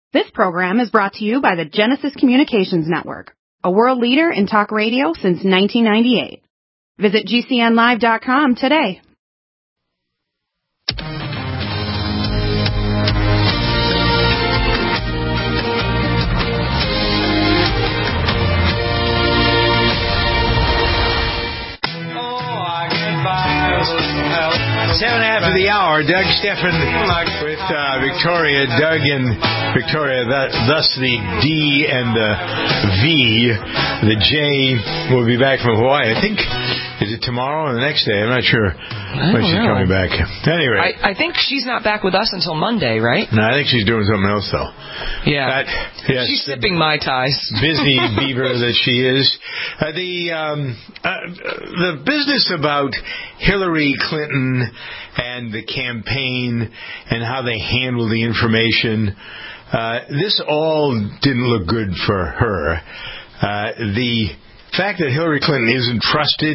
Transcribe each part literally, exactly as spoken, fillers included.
This program is brought to you by the Genesis Communications Network, a world leader in talk radio since nineteen ninety-eight. Visit G C N live dot com today. Seven after the hour, Doug Steffen with uh, Victoria. Doug and Victoria, that, thus the D and the V. The J will be back from Hawaii. I think, is it tomorrow or the next day? I'm not sure when she's know. coming back. Anyway. I, I think she's not back with us until Monday, right? No, I think she's doing something else, though. Yeah. That, yes, she's sipping Mai Tais. Busy beaver that she is. Uh, the, um, uh, the business about Hillary Clinton and the campaign and how they handle the information, uh, this all didn't look good for her. Uh, the fact that Hillary Clinton isn't trusted,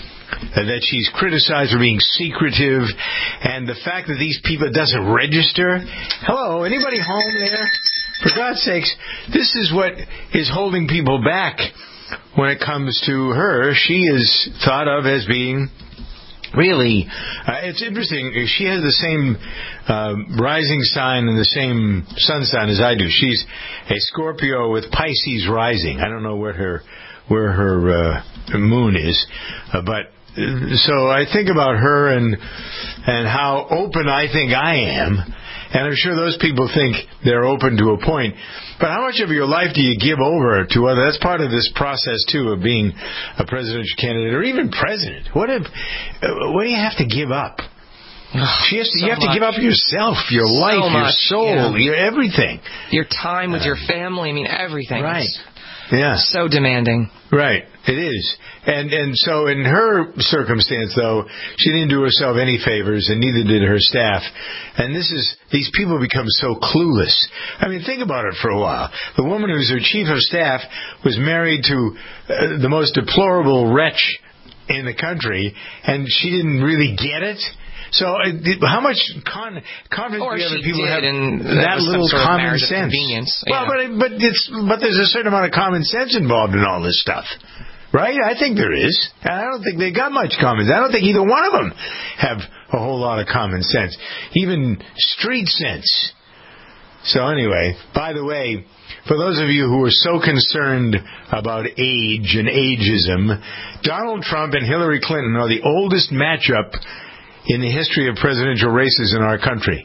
uh, that she's criticized for being secretive, and the fact that these people, it doesn't register. Hello, anybody home there? For God's sakes, this is what is holding people back when it comes to her. She is thought of as being really, uh, it's interesting, she has the same uh, rising sign and the same sun sign as I do. She's a Scorpio with Pisces rising. I don't know where her where her uh, moon is, uh, but uh, so I think about her and and how open I think I am, and I'm sure those people think they're open to a point. But how much of your life do you give over to other? That's part of this process, too, of being a presidential candidate or even president. What if, what do you have to give up? Oh, she has to, so you have much. to give up yourself, your so life, much, your soul, yeah. your everything. Your time with uh, your family. I mean, everything. Right. Is yeah. So demanding. Right. It is. And and so in her circumstance, though, she didn't do herself any favors, and neither did her staff. And this is, these people become so clueless. I mean, think about it for a while. The woman who's her chief of staff was married to uh, the most deplorable wretch in the country, and she didn't really get it. So, uh, how much con- confidence or do you have in she people did, have and that little sort of common sense? Well, yeah. but but it's but there's a certain amount of common sense involved in all this stuff. Right? I think there is. And I don't think they got much common sense. I don't think either one of them have a whole lot of common sense. Even street sense. So anyway, by the way, for those of you who are so concerned about age and ageism, Donald Trump and Hillary Clinton are the oldest matchup in the history of presidential races in our country.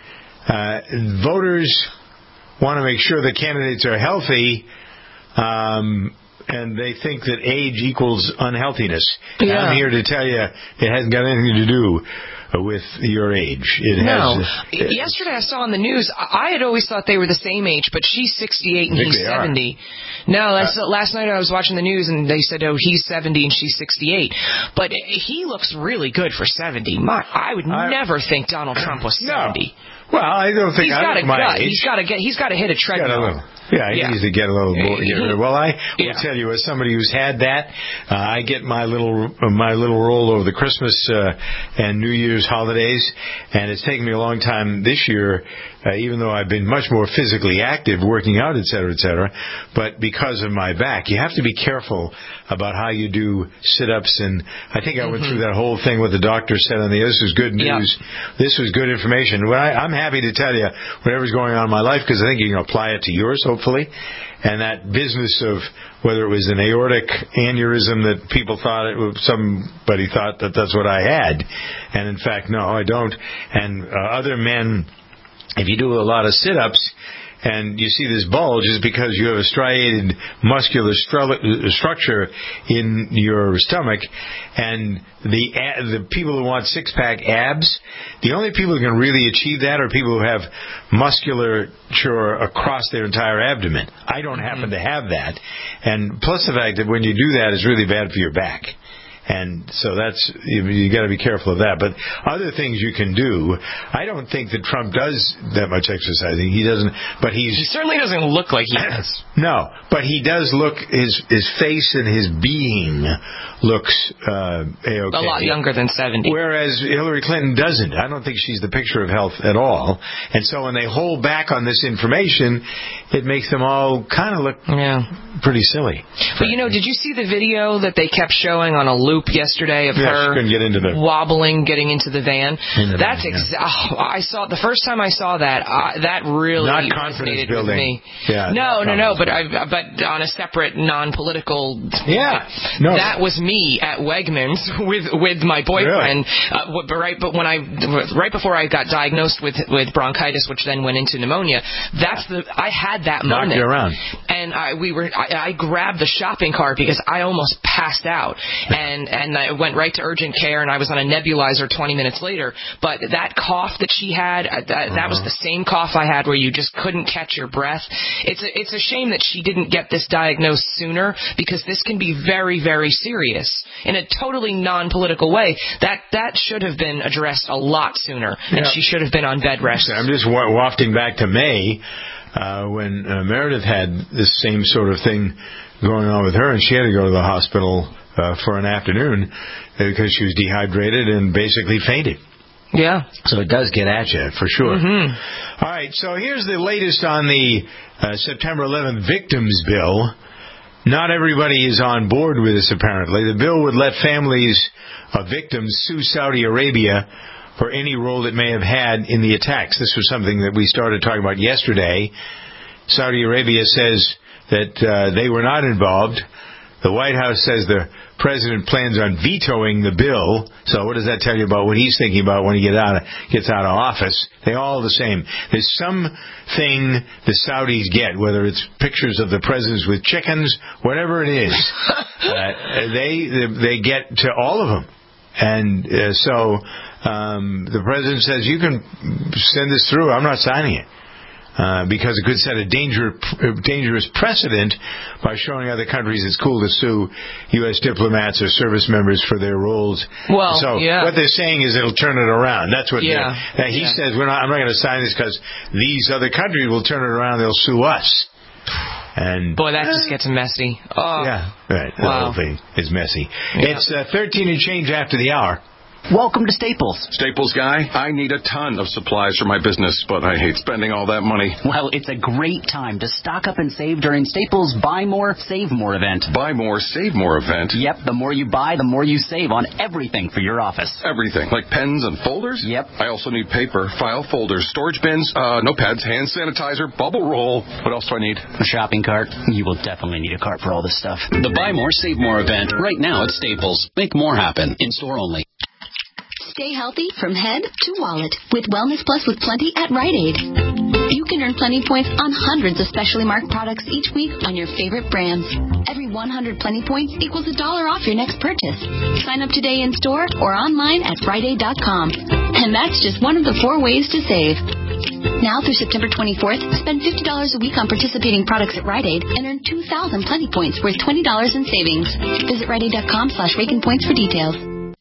Uh, voters want to make sure the candidates are healthy, um, and they think that age equals unhealthiness. Yeah. And I'm here to tell you it hasn't got anything to do with your age. It no. has. Uh, Yesterday I saw on the news, I had always thought they were the same age, but she's sixty-eight and he's seventy. Are. No, that's, uh, last night I was watching the news and they said, oh, he's seventy and she's sixty-eight. But he looks really good for seventy. My, I would I, never think Donald Trump was seventy. No. Well, I don't think he's I got look my gut. age. He's got to get. He's got to hit a treadmill. Yeah, he yeah. needs to get a little more. Get rid of. Well, I will yeah. tell you, as somebody who's had that, uh, I get my little uh, my little roll over the Christmas uh, and New Year's holidays, and it's taken me a long time this year, uh, even though I've been much more physically active, working out, et cetera, et cetera. But because of my back, you have to be careful about how you do sit-ups. And I think I went mm-hmm. through that whole thing what the doctor said on the. This was good news. Yeah. This was good information. Well, I, I'm happy to tell you whatever's going on in my life, because I think you can apply it to yours, hopefully. And that business of whether it was an aortic aneurysm that people thought it was, somebody thought that that's what I had, and in fact, no, I don't. And uh, other men, if you do a lot of sit-ups and you see this bulge, is because you have a striated muscular stru- structure in your stomach. And the the people who want six-pack abs, the only people who can really achieve that are people who have musculature across their entire abdomen. I don't happen mm-hmm. to have that. And plus the fact that when you do that, it's really bad for your back. And so that's, you, you got to be careful of that. But other things you can do, I don't think that Trump does that much exercising. He doesn't, but he's... He certainly doesn't look like he does. No, but he does look, his his face and his being looks uh, A-okay. A lot younger than seventy. Whereas Hillary Clinton doesn't. I don't think she's the picture of health at all. And so when they hold back on this information, it makes them all kind of look yeah. pretty silly. But, you know, did you see the video that they kept showing on a loop yesterday of yeah, her she couldn't get into the... wobbling, getting into the van? The That's van, exa- yeah. oh, I saw the first time I saw that. Uh, that really Not confidence resonated building. with me. Yeah, no, no, no. But building. I, but on a separate, non-political. Yeah. No. That was me at Wegmans with with my boyfriend. Really? Uh, but right, but when I right before I got diagnosed with with bronchitis, which then went into pneumonia. That's the I had that Knocked moment. you around. And I we were I, I grabbed the shopping cart because I almost passed out. And and I went right to urgent care, and I was on a nebulizer twenty minutes later. But that cough that she had, uh, that, uh-huh. that was the same cough I had, where you just couldn't catch your breath. It's a, it's a shame that she didn't get this diagnosed sooner, because this can be very, very serious in a totally non-political way. That that should have been addressed a lot sooner, and yeah. she should have been on bed rest. I'm just wa- wafting back to May uh, when uh, Meredith had this same sort of thing going on with her, and she had to go to the hospital uh, for an afternoon because she was dehydrated and basically fainted. Yeah. So it does get at you, for sure. Mm-hmm. All right, so here's the latest on the uh, September eleventh victims bill. Not everybody is on board with this, apparently. The bill would let families of victims sue Saudi Arabia for any role it may have had in the attacks. This was something that we started talking about yesterday. Saudi Arabia says that uh, they were not involved. The White House says the president plans on vetoing the bill. So what does that tell you about what he's thinking about when he get out of, gets out of office? They're all the same. There's something the Saudis get, whether it's pictures of the presidents with chickens, whatever it is. uh, they they get to all of them. And uh, so um, the president says, you can send this through. I'm not signing it. Uh, because it could set a danger, dangerous precedent by showing other countries it's cool to sue U S diplomats or service members for their roles. Well, so yeah. what they're saying is it'll turn it around. That's what yeah. uh, he yeah. says. We're not, I'm not going to sign this because these other countries will turn it around. They'll sue us. And boy, that just gets messy. Oh. Yeah, right. Wow. The whole thing is messy. Yeah. It's uh, thirteen and change after the hour. Welcome to Staples. Staples guy, I need a ton of supplies for my business, but I hate spending all that money. Well, it's a great time to stock up and save during Staples' Buy More, Save More event. Buy More, Save More event? Yep, the more you buy, the more you save on everything for your office. Everything? Like pens and folders? Yep. I also need paper, file folders, storage bins, uh, notepads, hand sanitizer, bubble roll. What else do I need? A shopping cart. You will definitely need a cart for all this stuff. The Buy More, Save More event right now at Staples. Make more happen. In store only. Stay healthy from head to wallet with Wellness Plus with Plenty at Rite Aid. You can earn Plenty points on hundreds of specially marked products each week on your favorite brands. Every one hundred Plenty points equals a dollar off your next purchase. Sign up today in store or online at Rite Aid dot com. And that's just one of the four ways to save. Now through September twenty-fourth, spend fifty dollars a week on participating products at Rite Aid and earn two thousand Plenty points worth twenty dollars in savings. Visit Rite Aid dot com slash Reagan points for details.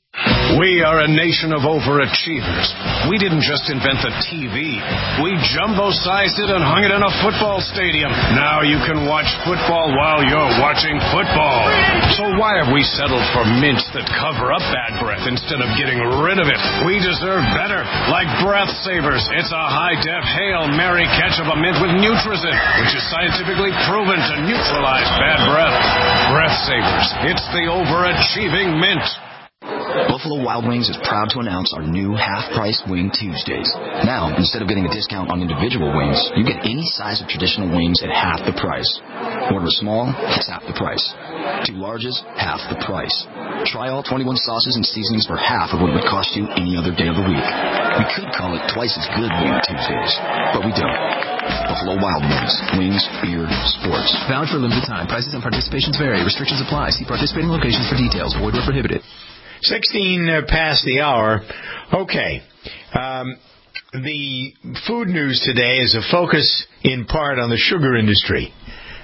We are a nation of overachievers. We didn't just invent the T V. We jumbo-sized it and hung it in a football stadium. Now you can watch football while you're watching football. So why have we settled for mints that cover up bad breath instead of getting rid of it? We deserve better, like Breath Savers. It's a high-def Hail Mary catch of a mint with Nutrizin, which is scientifically proven to neutralize bad breath. Breath Savers. It's the overachieving mint. Buffalo Wild Wings is proud to announce our new half-price Wing Tuesdays. Now, instead of getting a discount on individual wings, you get any size of traditional wings at half the price. Order small, it's half the price. Two larges, half the price. Try all twenty-one sauces and seasonings for half of what it would cost you any other day of the week. We could call it twice as good Wing Tuesdays, but we don't. Buffalo Wild Wings. Wings, beer, sports. Valid for a limited time. Prices and participations vary. Restrictions apply. See participating locations for details. Void where prohibited. sixteen past the hour. Okay. Um, the food news today is a focus in part on the sugar industry.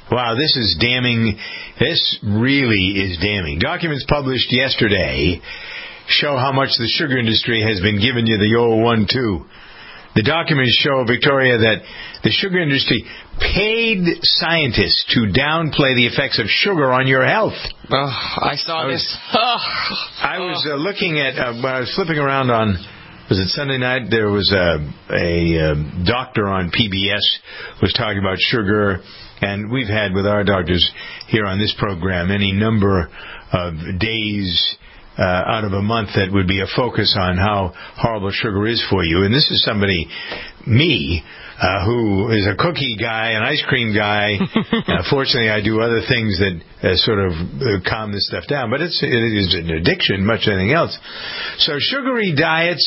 Wow, this is damning. This really is damning. Documents published yesterday show how much the sugar industry has been giving you the old one, too. The documents show, Victoria, that the sugar industry paid scientists to downplay the effects of sugar on your health. Oh, I saw I was, this. Oh, I was uh, looking at, uh, when I was flipping around on, was it Sunday night? There was a, a, a doctor on P B S was talking about sugar, and we've had with our doctors here on this program any number of days Uh, out of a month that would be a focus on how horrible sugar is for you. And this is somebody, me, uh, who is a cookie guy, an ice cream guy. uh, fortunately, I do other things that uh, sort of uh, calm this stuff down. But it's, it is an addiction, much anything else. So sugary diets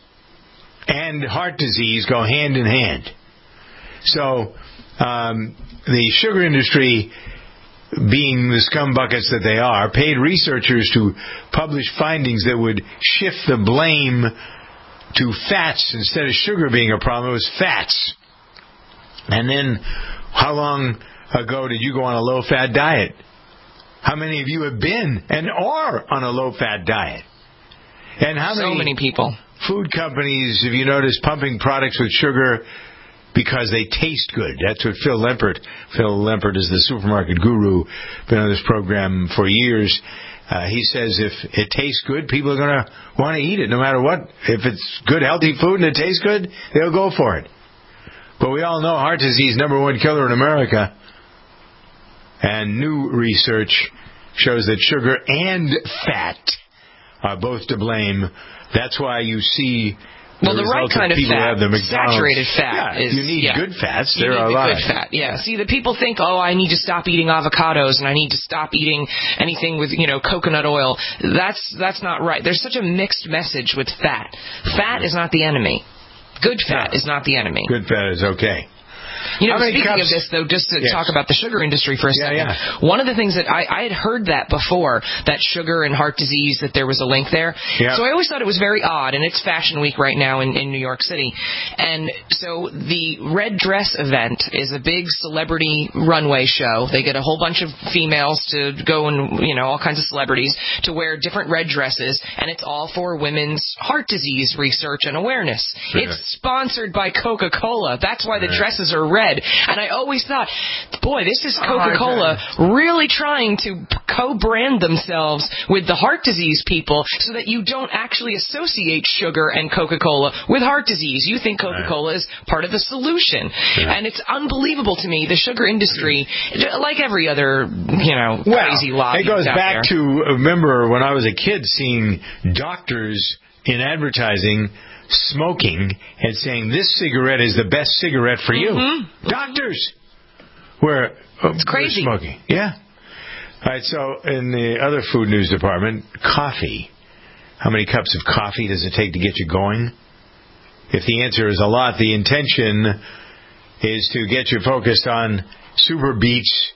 and heart disease go hand in hand. So um, the sugar industry, being the scumbuckets that they are, paid researchers to publish findings that would shift the blame to fats. Instead of sugar being a problem, it was fats. And then, how long ago did you go on a low-fat diet? How many of you have been and are on a low-fat diet? And how so many, many people. Food companies, have you noticed, pumping products with sugar because they taste good? That's what Phil Lempert, Phil Lempert is the supermarket guru, been on this program for years. Uh, he says if it tastes good, people are going to want to eat it no matter what. If it's good, healthy food and it tastes good, they'll go for it. But we all know heart disease, number one killer in America. And new research shows that sugar and fat are both to blame. That's why you see well, the, the right kind of fat, the saturated fat. Yeah, is, you need yeah. good fats. You there need are a the lot. good fat, yeah. See, the people think, oh, I need to stop eating avocados and I need to stop eating anything with, you know, coconut oil. That's that's not right. There's such a mixed message with fat. Fat is not the enemy. Good fat no. is not the enemy. Good fat is okay. You know, How many speaking cups? of this, though, just to yes. talk about the sugar industry for a yeah, second, yeah. one of the things that I, I had heard that before, that sugar and heart disease, that there was a link there. Yeah. So I always thought it was very odd, and it's Fashion Week right now in, in New York City. And so the Red Dress event is a big celebrity runway show. They get a whole bunch of females to go and, you know, all kinds of celebrities to wear different red dresses, and it's all for women's heart disease research and awareness. Sure. It's sponsored by Coca-Cola. That's why the dresses are red. And I always thought, boy, this is Coca-Cola oh, really trying to co-brand themselves with the heart disease people so that you don't actually associate sugar and Coca-Cola with heart disease. You think Coca-Cola right. is part of the solution. Yeah. And it's unbelievable to me, the sugar industry, like every other, you know, well, crazy lobby. It goes back there. to, remember when I was a kid seeing doctors in advertising smoking and saying this cigarette is the best cigarette for you. Mm-hmm. Doctors were oh, it's crazy were smoking. Yeah. All right. So in the other food news department, coffee. How many cups of coffee does it take to get you going? If the answer is a lot, the intention is to get you focused on Super Beets.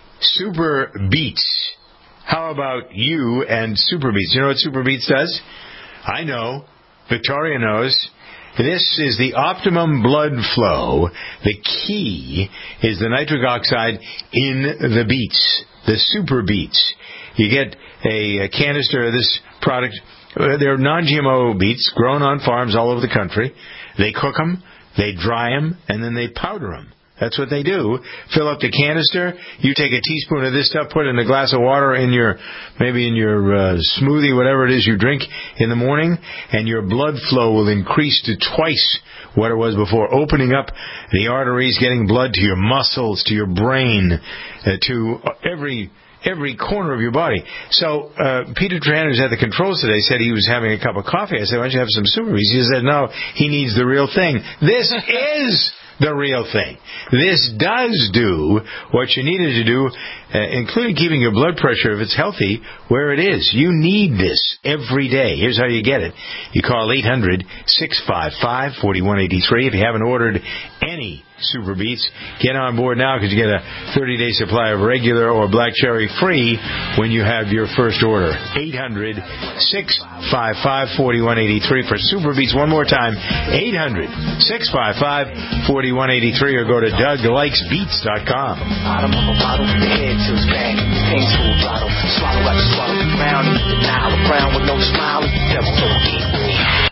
Super Beets. How about you and Super Beets? You know what Super Beets does? I know. Victoria knows. This is the optimum blood flow. The key is the nitric oxide in the beets, the Super Beets. You get a, a canister of this product. They're non-G M O beets grown on farms all over the country. They cook them, they dry them, and then they powder them. That's what they do. Fill up the canister. You take a teaspoon of this stuff, put it in a glass of water in your, maybe in your uh, smoothie, whatever it is you drink in the morning, and your blood flow will increase to twice what it was before, opening up the arteries, getting blood to your muscles, to your brain, uh, to every every corner of your body. So uh, Peter Tran, who's at the controls today, said he was having a cup of coffee. I said, why don't you have some Super Beets? He said, no, he needs the real thing. This is the real thing. This does do what you needed to do, uh, including keeping your blood pressure, if it's healthy, where it is. You need this every day. Here's how you get it. You call eight hundred, six five five, four one eight three. If you haven't ordered any Super Beets. Get on board now because you get a thirty-day supply of regular or black cherry free when you have your first order. eight hundred, six five five, four one eight three for Super Beets. One more time, eight hundred, six five five, four one eight three or go to Doug Likes Beets dot com. Bottom of a bottle, the head tilts back, pain school bottle, swallow like a swallow crown, and the Nile crown with no smile, the devil don't get me.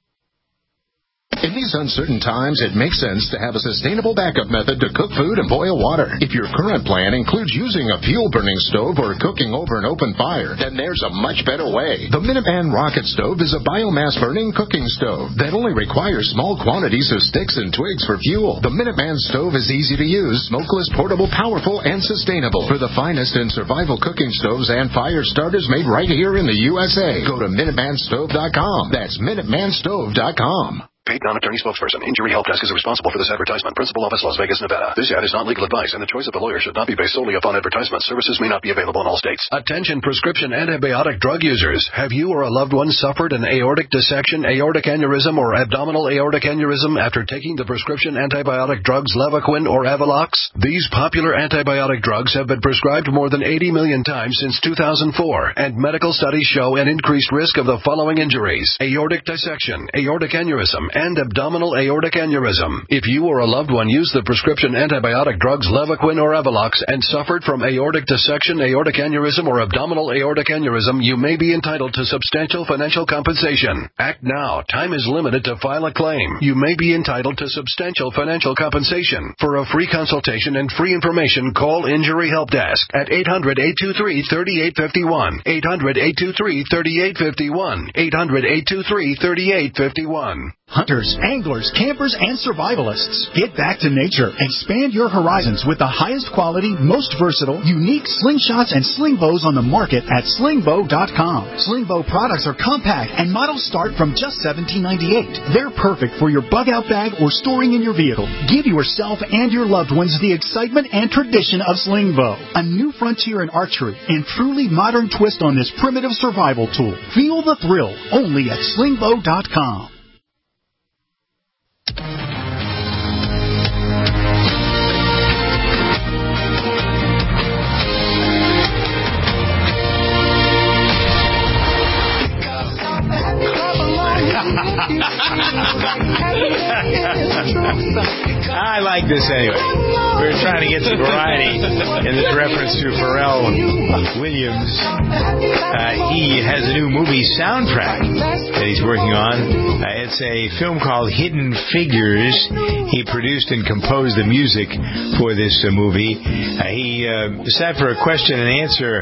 In these uncertain times, it makes sense to have a sustainable backup method to cook food and boil water. If your current plan includes using a fuel-burning stove or cooking over an open fire, then there's a much better way. The Minuteman Rocket Stove is a biomass-burning cooking stove that only requires small quantities of sticks and twigs for fuel. The Minuteman Stove is easy to use, smokeless, portable, powerful, and sustainable. For the finest in survival cooking stoves and fire starters made right here in the U S A, go to Minuteman Stove dot com. That's Minuteman Stove dot com. Paid non-attorney spokesperson. Injury Help Desk is responsible for this advertisement. Principal office, Las Vegas, Nevada. This ad is not legal advice, and the choice of the lawyer should not be based solely upon advertisement. Services may not be available in all states. Attention prescription antibiotic drug users. Have you or a loved one suffered an aortic dissection, aortic aneurysm, or abdominal aortic aneurysm after taking the prescription antibiotic drugs Levaquin or Avelox? These popular antibiotic drugs have been prescribed more than eighty million times since two thousand four, and medical studies show an increased risk of the following injuries: aortic dissection, aortic aneurysm, and abdominal aortic aneurysm. If you or a loved one used the prescription antibiotic drugs Levaquin or Avelox and suffered from aortic dissection, aortic aneurysm, or abdominal aortic aneurysm, you may be entitled to substantial financial compensation. Act now. Time is limited to file a claim. You may be entitled to substantial financial compensation. For a free consultation and free information, call Injury Help Desk at eight hundred, eight two three, three eight five one, eight hundred, eight two three, three eight five one, eight hundred, eight two three, three eight five one. Hunters, anglers, campers, and survivalists, get back to nature. Expand your horizons with the highest quality, most versatile, unique slingshots and sling bows on the market at sling bow dot com. Sling bow products are compact and models start from just seventeen ninety-eight. They're perfect for your bug out bag or storing in your vehicle. Give yourself and your loved ones the excitement and tradition of sling bow, a new frontier in archery and truly modern twist on this primitive survival tool. Feel the thrill only at sling bow dot com. I like this anyway. We were trying to get some variety in this reference to Pharrell Williams. Uh, he has a new movie soundtrack that he's working on. Uh, it's a film called Hidden Figures. He produced and composed the music for this uh, movie. Uh, he uh, sat for a question and answer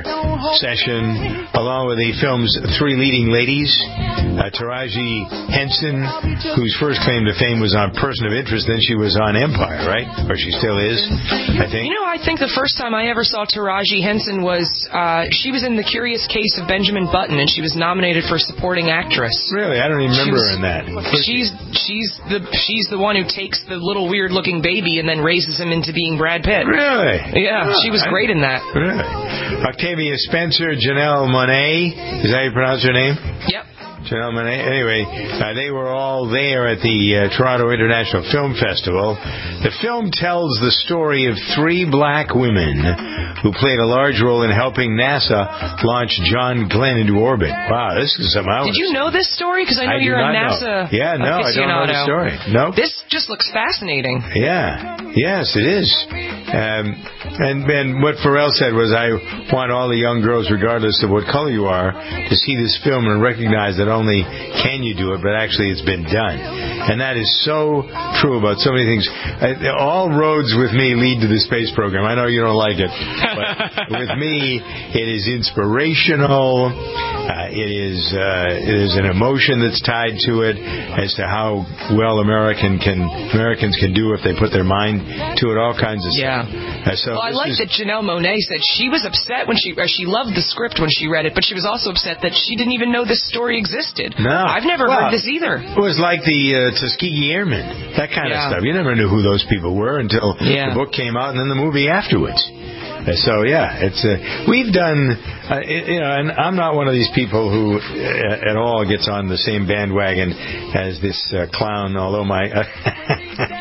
session along with the film's three leading ladies. Uh, Taraji Henson, whose first claim to fame was on Person of Interest, then she was on Empire, right? Or she still is, I think. You know, I think the first time I ever saw Taraji Henson was, uh, she was in The Curious Case of Benjamin Button, and she was nominated for Supporting Actress. Really? I don't even remember was, her in that. She's she's the she's the one who takes the little weird-looking baby and then raises him into being Brad Pitt. Really? Yeah, oh, she was great in that. Really? Octavia Spencer, Janelle Monáe, is that how you pronounce her name? Yep. Janelle Monáe. Anyway, uh, they were all there at the uh, Toronto International Film Festival. The film tells the story of three black women who played a large role in helping NASA launch John Glenn into orbit. Wow, this is something I was... Did you know this story? Because I know I you're a NASA know. Yeah, no, I don't know the story. No. This just looks fascinating. Yeah. Yes, it is. Um, and, and what Pharrell said was, I want all the young girls, regardless of what color you are, to see this film and recognize that only can you do it, but actually it's been done. And that is so true about so many things. Uh, all roads with me lead to the space program. I know you don't like it, but with me, it is inspirational. Uh, it is uh, it is an emotion that's tied to it as to how well American can Americans can do if they put their mind to it. All kinds of yeah. stuff. Uh, so well, I like is, that Janelle Monáe said she was upset when she or she loved the script when she read it, but she was also upset that she didn't even know this story existed. No, I've never well, heard this either. It was like the uh, Tuskegee Airmen, that kind yeah. of stuff. You never knew who those people were until yeah. the book came out and then the movie afterwards. Uh, so yeah, it's uh, we've done, uh, it, you know, and I'm not one of these people who uh, at all gets on the same bandwagon as this uh, clown. Although my uh,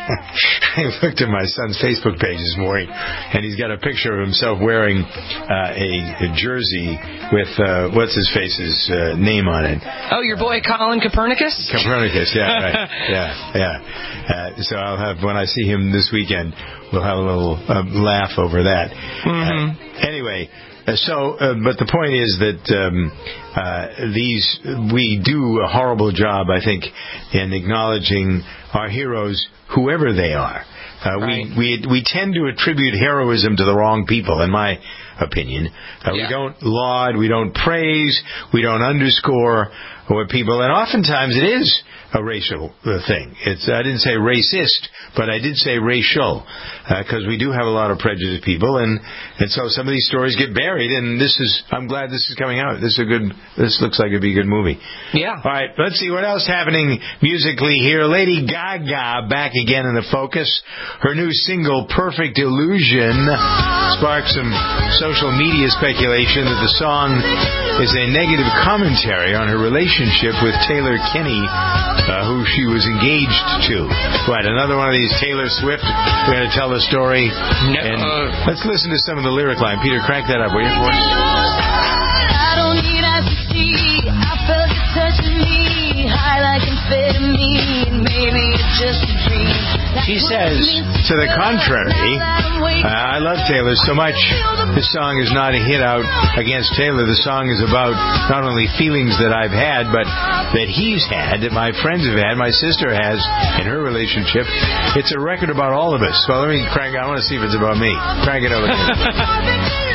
I looked at my son's Facebook page this morning, and he's got a picture of himself wearing uh, a, a jersey with uh, what's his face's uh, name on it. Oh, your boy Colin Copernicus? Copernicus, yeah, right. yeah, yeah. Uh, so I'll have, when I see him this weekend, we'll have a little uh, laugh over that. Mm-hmm. Uh, anyway. Uh, so, uh, but the point is that um, uh, these we do a horrible job, I think, in acknowledging our heroes, whoever they are. Uh, right. We we we tend to attribute heroism to the wrong people, in my opinion. Uh, yeah. We don't laud, we don't praise, we don't underscore what people, and oftentimes it is a racial uh, thing. It's I didn't say racist, but I did say racial, because uh, we do have a lot of prejudiced people, and, and so some of these stories get buried. And this is I'm glad this is coming out. This is a good. This looks like it'd be a good movie. Yeah. All right, let's see what else happening musically here. Lady Gaga back again in the focus. Her new single "Perfect Illusion" sparked some social media speculation that the song is a negative commentary on her relationship with Taylor Kinney, Uh, who she was engaged to. What, another one of these Taylor Swift? We're going to tell the story. No. And let's listen to some of the lyric line. Peter, crank that up, will you, for us? I don't need eyes to see. I felt you touching me, high like amphetamine. Maybe it's just a dream. She says, to the contrary, uh, I love Taylor so much. This song is not a hit out against Taylor. The song is about not only feelings that I've had, but that he's had, that my friends have had, my sister has in her relationship. It's a record about all of us. Well, let me crank. I want to see if it's about me. Crank it up again.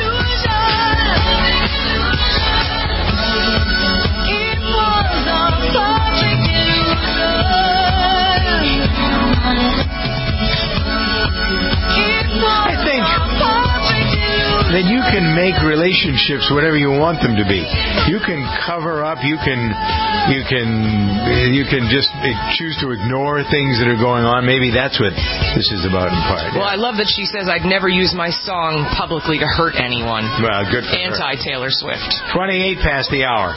That you can make relationships whatever you want them to be. You can cover up. You can, you can, you can just choose to ignore things that are going on. Maybe that's what this is about in part. Well, I love that she says, "I'd never use my song publicly to hurt anyone." Well, good for Anti Taylor Swift. Twenty-eight past the hour.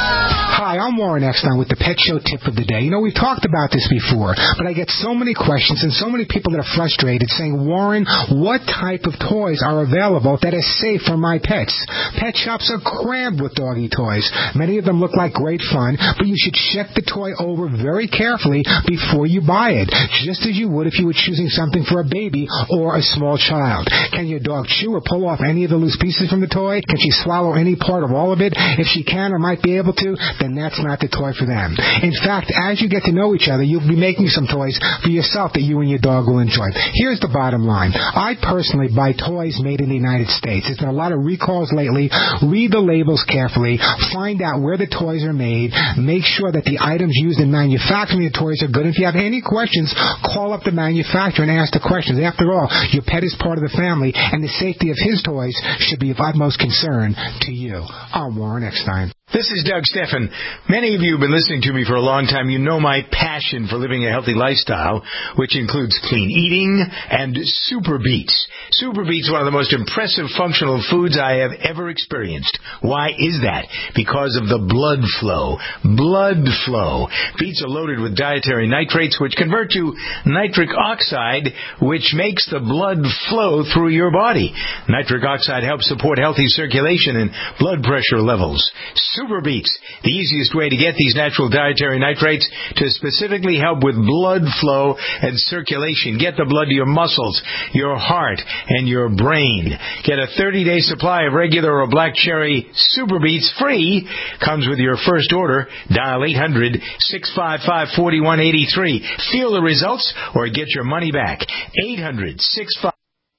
Hi, I'm Warren Eckstein with the Pet Show Tip of the Day. You know, we've talked about this before, but I get so many questions and so many people that are frustrated saying, Warren, what type of toys are available that is safe for my pets? Pet shops are crammed with doggy toys. Many of them look like great fun, but you should check the toy over very carefully before you buy it, just as you would if you were choosing something for a baby or a small child. Can your dog chew or pull off any of the loose pieces from the toy? Can she swallow any part of all of it? If she can or might be able to, then that's not the toy for them. In fact, as you get to know each other, you'll be making some toys for yourself that you and your dog will enjoy. Here's the bottom line. I personally buy toys made in the United States. There's been a lot of recalls lately. Read the labels carefully. Find out where the toys are made. Make sure that the items used in manufacturing the toys are good. If you have any questions, call up the manufacturer and ask the questions. After all, your pet is part of the family, and the safety of his toys should be of utmost concern to you. I'm Warren Eckstein. This is Doug Steffen. Many of you have been listening to me for a long time. You know my passion for living a healthy lifestyle, which includes clean eating and Super Beets. Super Beets, one of the most impressive functional foods I have ever experienced. Why is that? Because of the blood flow. Blood flow. Beets are loaded with dietary nitrates, which convert to nitric oxide, which makes the blood flow through your body. Nitric oxide helps support healthy circulation and blood pressure levels. Super Beets, the easiest way to get these natural dietary nitrates to specifically help with blood flow and circulation. Get the blood to your muscles, your heart, and your brain. Get a thirty-day supply of regular or black cherry Super Beets free. Comes with your first order. Dial eight hundred, six five five, four one eight three. Feel the results or get your money back. eight hundred, six five five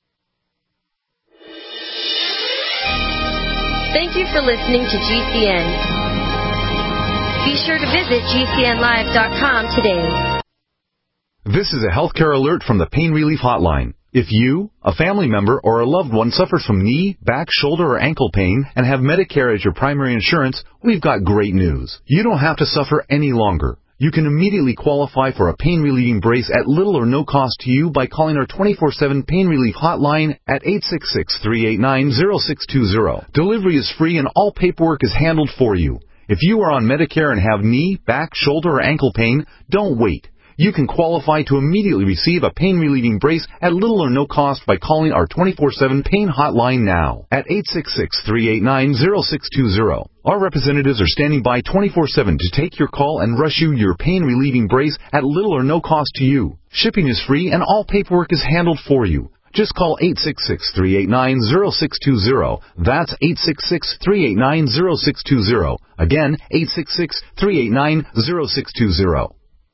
Thank you for listening to G C N. Be sure to visit G C N live dot com today. This is a healthcare alert from the Pain Relief Hotline. If you, a family member, or a loved one suffers from knee, back, shoulder, or ankle pain and have Medicare as your primary insurance, we've got great news. You don't have to suffer any longer. You can immediately qualify for a pain-relieving brace at little or no cost to you by calling our twenty-four seven Pain Relief Hotline at eight six six, three eight nine, zero six two zero. Delivery is free and all paperwork is handled for you. If you are on Medicare and have knee, back, shoulder, or ankle pain, don't wait. You can qualify to immediately receive a pain-relieving brace at little or no cost by calling our twenty-four seven pain hotline now at eight six six, three eight nine, zero six two zero. Our representatives are standing by twenty-four seven to take your call and rush you your pain-relieving brace at little or no cost to you. Shipping is free and all paperwork is handled for you. Just call eight six six, three eight nine, zero six two zero. That's eight six six, three eight nine, zero six two zero. Again, eight six six, three eight nine, zero six two zero.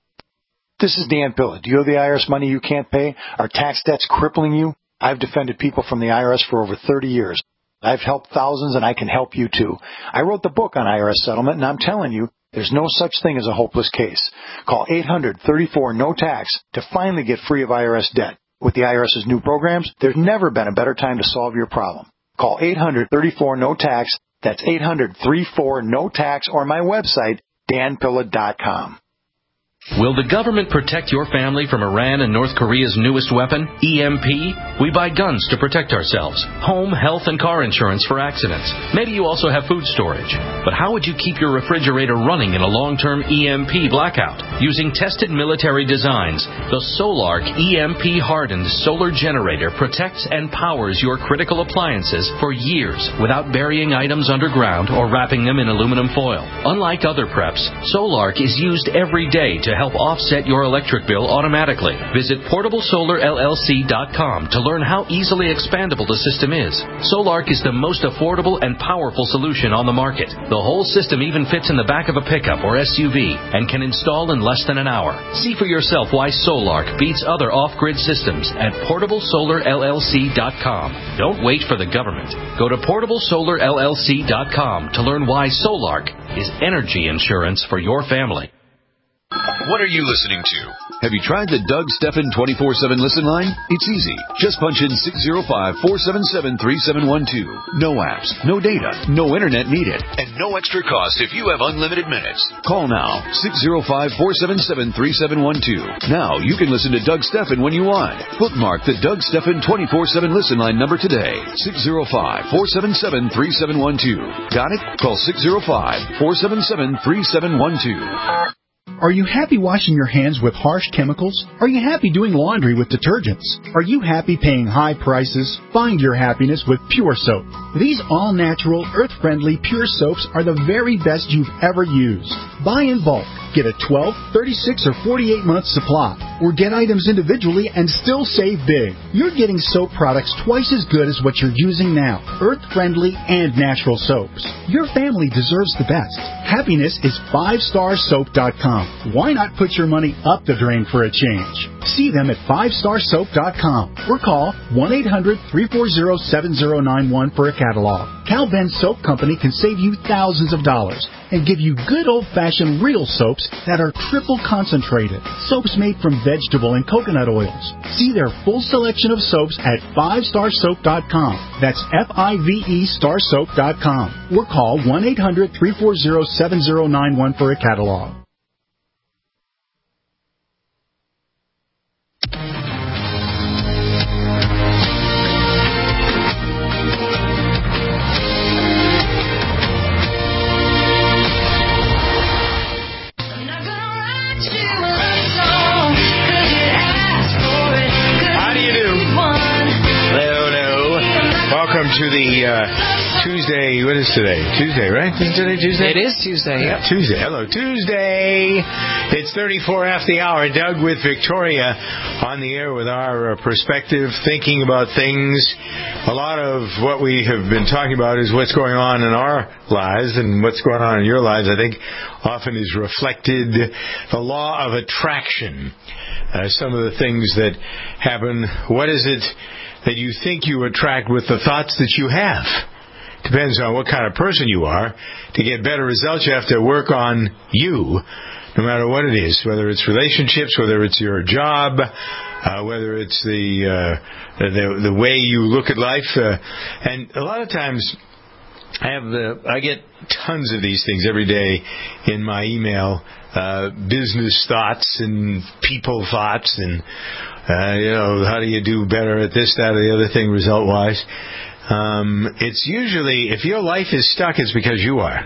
This is Dan Pilla. Do you owe the I R S money you can't pay? Are tax debts crippling you? I've defended people from the I R S for over thirty years. I've helped thousands, and I can help you too. I wrote the book on I R S settlement, and I'm telling you, there's no such thing as a hopeless case. Call eight hundred, thirty-four, no tax to finally get free of I R S debt. With the I R S's new programs, there's never been a better time to solve your problem. Call eight hundred, thirty-four, no tax. That's eight hundred, thirty-four, no tax, or my website, dan pilla dot com. Will the government protect your family from Iran and North Korea's newest weapon, E M P? We buy guns to protect ourselves, home, health, and car insurance for accidents. Maybe you also have food storage. But how would you keep your refrigerator running in a long-term E M P blackout? Using tested military designs, the Solark E M P-hardened solar generator protects and powers your critical appliances for years without burying items underground or wrapping them in aluminum foil. Unlike other preps, Solark is used every day to help offset your electric bill automatically. Visit portable solar L L C dot com to learn how easily expandable the system is. Solark is the most affordable and powerful solution on the market. The whole system even fits in the back of a pickup or S U V and can install in less than an hour. See for yourself why Solark beats other off-grid systems at portable solar L L C dot com. Don't wait for the government. Go to portable solar L L C dot com to learn why Solark is energy insurance for your family. What are you listening to? Have you tried the Doug Stephan twenty-four seven listen line? It's easy. Just punch in six zero five, four seven seven, three seven one two. No apps, no data, no internet needed, and no extra cost if you have unlimited minutes. Call now, six zero five, four seven seven, three seven one two. Now you can listen to Doug Stephan when you want. Bookmark the Doug Stephan twenty-four seven listen line number today, six zero five, four seven seven, three seven one two. Got it? Call six zero five, four seven seven, three seven one two. Are you happy washing your hands with harsh chemicals? Are you happy doing laundry with detergents? Are you happy paying high prices? Find your happiness with Pure Soap. These all-natural, earth-friendly Pure Soaps are the very best you've ever used. Buy in bulk. Get a twelve, thirty-six, or forty-eight month supply. Or get items individually and still save big. You're getting soap products twice as good as what you're using now. Earth-friendly and natural soaps. Your family deserves the best. Happiness is five star soap dot com. Why not put your money up the drain for a change? See them at five star soap dot com or call one eight hundred, three four zero, seven zero nine one for a catalog. Cal Ben Soap Company can save you thousands of dollars and give you good old-fashioned real soaps that are triple concentrated. Soaps made from vegetable and coconut oils. See their full selection of soaps at five star soap dot com. That's F I V E star soap dot com. Or call one eight hundred, three four zero, seven zero nine one for a catalog. Welcome to the uh, Tuesday. What is today? Tuesday, right? Is today Tuesday? It is Tuesday, yeah. Tuesday. Hello, Tuesday. It's thirty-four after the hour. Doug with Victoria on the air with our uh, perspective, thinking about things. A lot of what we have been talking about is what's going on in our lives, and what's going on in your lives, I think, often is reflected. The law of attraction. Uh, some of the things that happen. What is it that you think you attract with the thoughts that you have? Depends on what kind of person you are. To get better results, you have to work on you, no matter what it is, whether it's relationships, whether it's your job, uh, whether it's the, uh, the the way you look at life. Uh, and a lot of times, I have the I get tons of these things every day in my email, uh, business thoughts and people thoughts and. Uh, you know, how do you do better at this, that, or the other thing result-wise? Um, it's usually, if your life is stuck, it's because you are.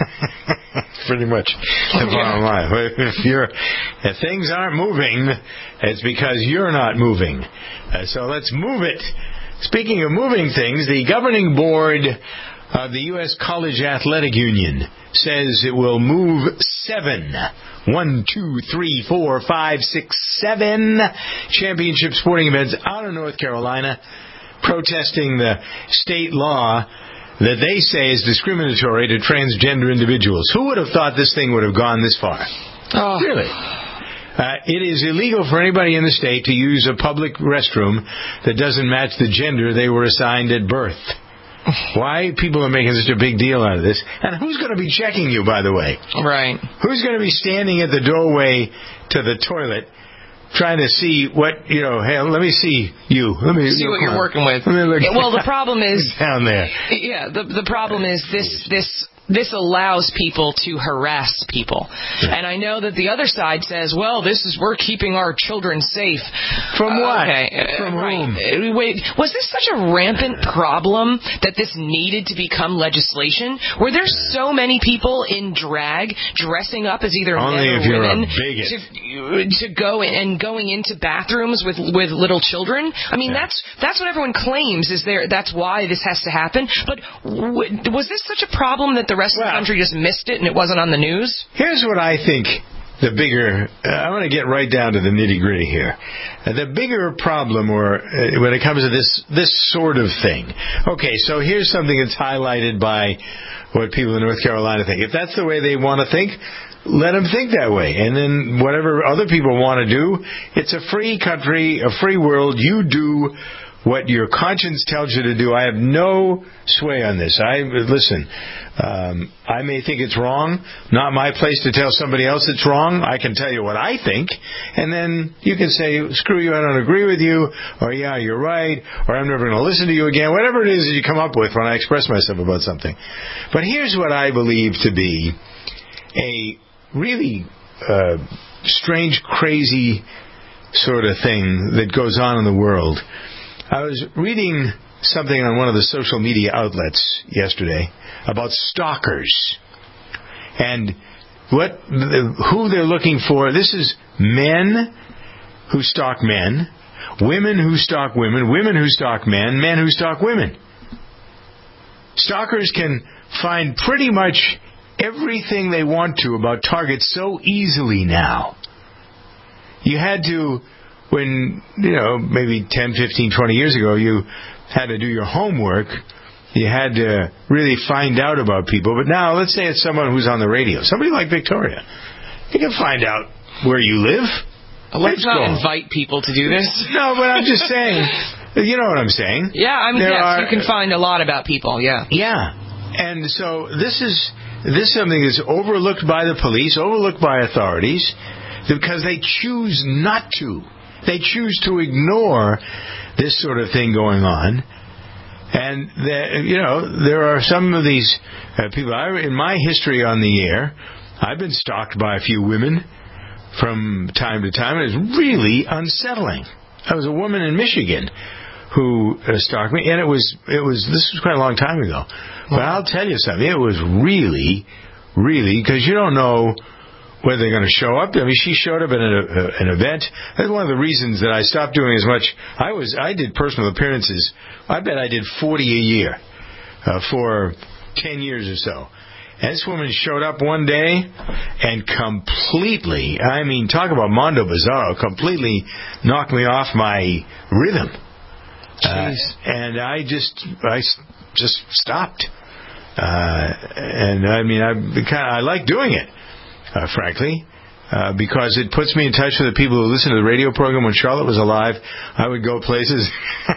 Pretty much the bottom line. If you're, if things aren't moving, it's because you're not moving. Uh, so let's move it. Speaking of moving things, the governing board of the U S College Athletic Union says it will move seven, one, two, three, four, five, six, seven championship sporting events out of North Carolina, protesting the state law that they say is discriminatory to transgender individuals. Who would have thought this thing would have gone this far? Oh. Really? Uh, it is illegal for anybody in the state to use a public restroom that doesn't match the gender they were assigned at birth. Why people are making such a big deal out of this? And who's going to be checking you, by the way? Right. Who's going to be standing at the doorway to the toilet trying to see what, you know, hey, let me see you. Let me see what you're on. working with. Let me look well, the problem is down there. Yeah, the the problem is this this this allows people to harass people. And I know that the other side says, well, this is, we're keeping our children safe. From what? Okay. From right. whom? Wait, was this such a rampant problem that this needed to become legislation? Were there so many people in drag dressing up as either Only men or if you're women a bigot. to, to go in, and going into bathrooms with, with little children? I mean, yeah. that's that's what everyone claims is there. That's why this has to happen. But w- was this such a problem that the rest well, of the country just missed it and it wasn't on the news? Here's what I think the bigger, uh, I'm going to get right down to the nitty gritty here. Uh, the bigger problem or uh, when it comes to this, this sort of thing. Okay, so here's something that's highlighted by what people in North Carolina think. If that's the way they want to think, let them think that way. And then whatever other people want to do, it's a free country, a free world. You do what your conscience tells you to do. I have no sway on this. I listen. Um, I may think it's wrong. Not my place to tell somebody else it's wrong. I can tell you what I think, and then you can say, "Screw you, I don't agree with you," or "Yeah, you're right," or "I'm never going to listen to you again." Whatever it is that you come up with when I express myself about something. But here's what I believe to be a really uh, strange, crazy sort of thing that goes on in the world. I was reading something on one of the social media outlets yesterday about stalkers and what who they're looking for. This is men who stalk men, women who stalk women, women who stalk men, men who stalk women. Stalkers can find pretty much everything they want to about targets so easily now. You had to, when, you know, maybe ten, fifteen, twenty years ago, you had to do your homework. You had to really find out about people. But now, let's say it's someone who's on the radio. Somebody like Victoria. You can find out where you live. Let's not invite people to do this. No, but I'm just saying, you know what I'm saying. Yeah, I mean, there yes, are, you can find a lot about people, yeah. Yeah. And so this is this is something that's overlooked by the police, overlooked by authorities, because they choose not to. They choose to ignore this sort of thing going on. And, the, you know, there are some of these uh, people. I, in my history on the air, I've been stalked by a few women from time to time. It was really unsettling. There was a woman in Michigan who uh, stalked me, and it was, it was, this was quite a long time ago. But I'll tell you something, it was really, really, because you don't know whether they're going to show up. I mean, she showed up at an, uh, an event. That's one of the reasons that I stopped doing as much. I was, I did personal appearances. I bet I did forty a year uh, for ten years or so. And this woman showed up one day and completely, I mean, talk about Mondo Bizarro, completely knocked me off my rhythm. Uh, and I just, I just stopped. Uh, and I mean, I kind of, I like doing it. Uh, frankly, uh, because it puts me in touch with the people who listen to the radio program. When Charlotte was alive, I would go places.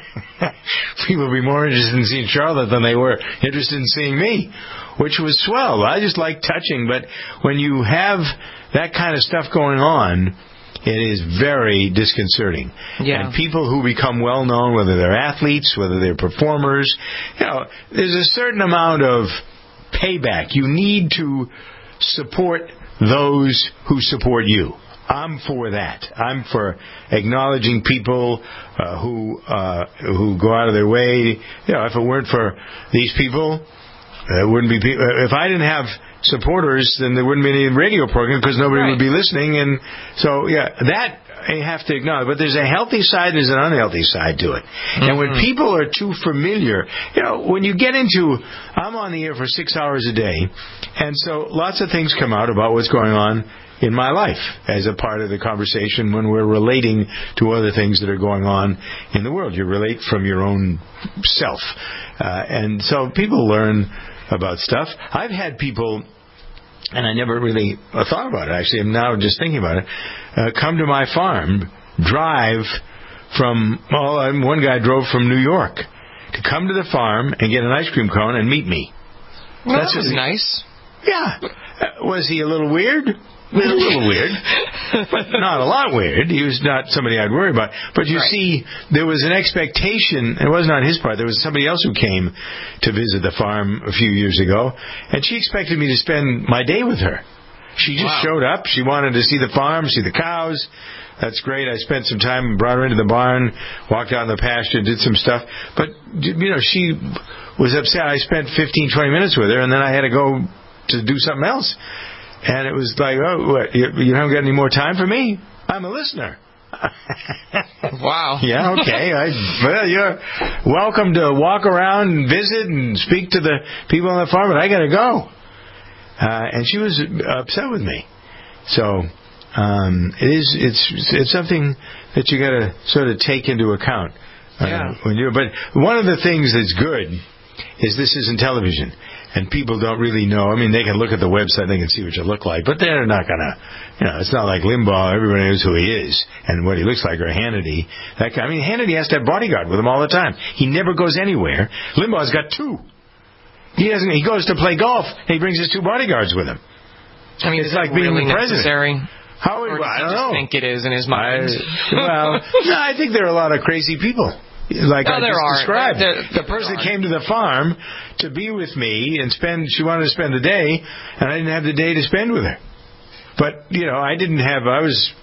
People would be more interested in seeing Charlotte than they were interested in seeing me, which was swell. I just like touching, but when you have that kind of stuff going on, it is very disconcerting. Yeah. And people who become well known, whether they're athletes, whether they're performers, you know, there's a certain amount of payback. You need to support those who support you. I'm for that. I'm for acknowledging people uh, who uh, who go out of their way. You know, if it weren't for these people, it wouldn't be. If I didn't have supporters, then there wouldn't be any radio program because nobody right. would be listening. And so, yeah, that I have to acknowledge. But there's a healthy side, there's an unhealthy side to it. Mm-hmm. And when people are too familiar, you know, when you get into, I'm on the air for six hours a day, and so lots of things come out about what's going on in my life as a part of the conversation when we're relating to other things that are going on in the world. You relate from your own self. Uh, and so people learn about stuff. I've had people, and I never really thought about it, actually. I'm now just thinking about it, uh, come to my farm, drive from, well, one guy drove from New York to come to the farm and get an ice cream cone and meet me. Well, That's that was nice. Yeah. Uh, was he a little weird? A little weird, but not a lot weird. He was not somebody I'd worry about. But you right. see, there was an expectation. It wasn't on his part. There was somebody else who came to visit the farm a few years ago, and she expected me to spend my day with her. She just wow. showed up. She wanted to see the farm, see the cows. That's great. I spent some time, brought her into the barn, walked out in the pasture, did some stuff. But, you know, she was upset. I spent fifteen, twenty minutes with her, and then I had to go to do something else. And it was like, oh, what, you, you haven't got any more time for me? I'm a listener. Wow. Yeah, okay. I, well, you're welcome to walk around and visit and speak to the people on the farm, but I got to go. Uh, and she was upset with me. So um, it is it's it's something that you got to sort of take into account. Uh, yeah. When you but one of the things that's good is this isn't television. And people don't really know. I mean, they can look at the website, they can see what you look like, but they're not going to, you know, it's not like Limbaugh, everybody knows who he is and what he looks like, or Hannity. That kind, I mean, Hannity has to have bodyguard with him all the time. He never goes anywhere. Limbaugh's got two. He doesn't, he goes to play golf, and he brings his two bodyguards with him. I mean, it's is like really being the president. Necessary? How, or well, I don't just know. think it is in his mind? I, well, no, I think there are a lot of crazy people. Like no, I there just are. described. There, there, the person there came to the farm to be with me and spend, she wanted to spend the day, and I didn't have the day to spend with her. But, you know, I didn't have, I was,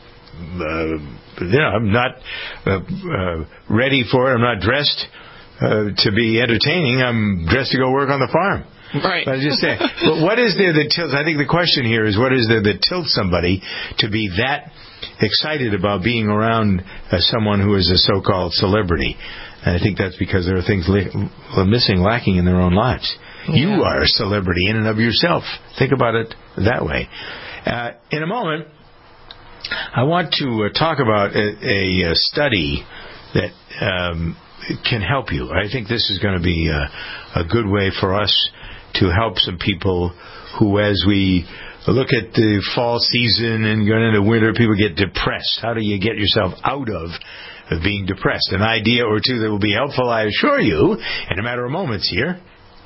uh, you know, I'm not uh, uh, ready for it. I'm not dressed uh, to be entertaining. I'm dressed to go work on the farm. Right. But I just say, but what is there that tilts, I think the question here is, what is there that tilts somebody to be that excited about being around uh, someone who is a so-called celebrity? And I think that's because there are things li- missing, lacking in their own lives. Yeah. You are a celebrity in and of yourself. Think about it that way. Uh, in a moment, I want to uh, talk about a, a study that um, can help you. I think this is going to be a, a good way for us to help some people who, as we look at the fall season and going into winter, people get depressed. How do you get yourself out of being depressed? An idea or two that will be helpful, I assure you, in a matter of moments here.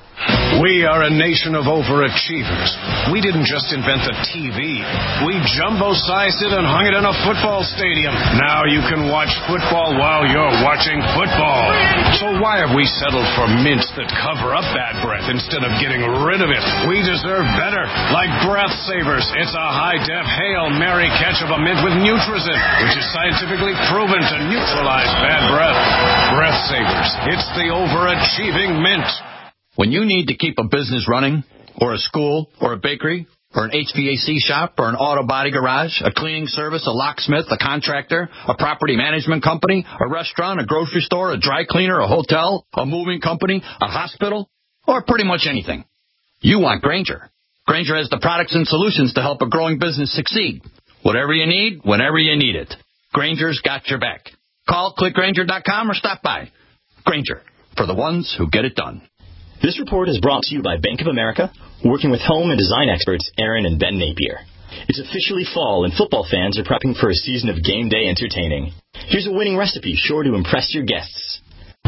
We are a nation of overachievers. We didn't just invent the T V. We jumbo-sized it and hung it in a football stadium. Now you can watch football while you're watching football. So why have we settled for mints that cover up bad breath instead of getting rid of it? We deserve better. Like Breath Savers. It's a high-def Hail Mary catch of a mint with Nutrizin, which is scientifically proven to neutralize bad breath. Breath Savers. It's the overachieving mint. When you need to keep a business running, or a school, or a bakery, or an H V A C shop, or an auto body garage, a cleaning service, a locksmith, a contractor, a property management company, a restaurant, a grocery store, a dry cleaner, a hotel, a moving company, a hospital, or pretty much anything, you want Grainger. Grainger has the products and solutions to help a growing business succeed. Whatever you need, whenever you need it. Grainger's got your back. Call click grainger dot com or stop by. Grainger, for the ones who get it done. This report is brought to you by Bank of America, working with home and design experts Aaron and Ben Napier. It's officially fall, and football fans are prepping for a season of game day entertaining. Here's a winning recipe sure to impress your guests.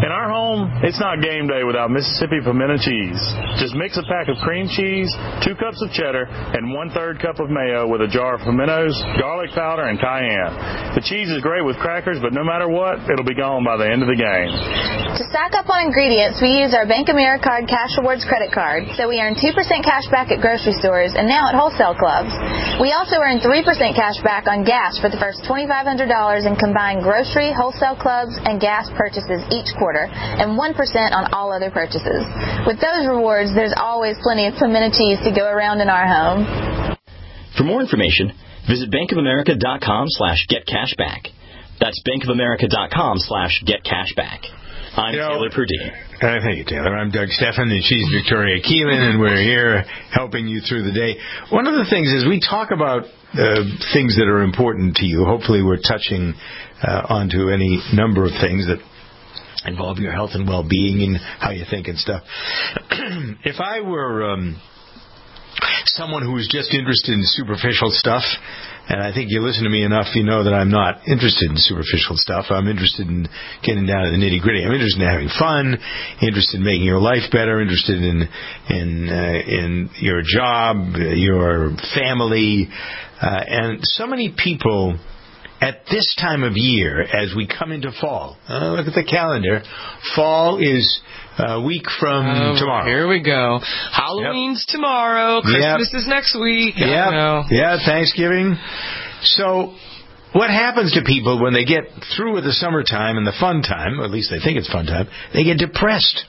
In our home, it's not game day without Mississippi pimento cheese. Just mix a pack of cream cheese, two cups of cheddar, and one-third cup of mayo with a jar of pimentos, garlic powder, and cayenne. The cheese is great with crackers, but no matter what, it'll be gone by the end of the game. To stack up on ingredients, we use our Bank AmeriCard Cash Rewards credit card, so we earn two percent cash back at grocery stores and now at wholesale clubs. We also earn three percent cash back on gas for the first twenty-five hundred dollars in combined grocery, wholesale clubs, and gas purchases each quarter, and one percent on all other purchases. With those rewards, there's always plenty of pimento cheese to go around in our home. For more information, visit bankofamerica.com slash getcashback. That's bankofamerica.com slash getcashback. I'm you know, Taylor Purdue. Uh, thank you, Taylor. I'm Doug Stephan, and she's Victoria Keelan, and we're here helping you through the day. One of the things is we talk about uh, things that are important to you. Hopefully we're touching uh, onto any number of things that involve your health and well-being and how you think and stuff. If I were um, someone who was just interested in superficial stuff, and I think you listen to me enough, you know that I'm not interested in superficial stuff. I'm interested in getting down to the nitty-gritty. I'm interested in having fun, interested in making your life better, interested in in uh, in your job, your family, uh, and so many people at this time of year, as we come into fall, uh, look at the calendar. Fall is a week from oh, tomorrow. Here we go. Halloween's yep. tomorrow. Christmas yep. is next week. Yeah, yeah, Thanksgiving. So what happens to people when they get through with the summertime and the fun time, or at least they think it's fun time, they get depressed.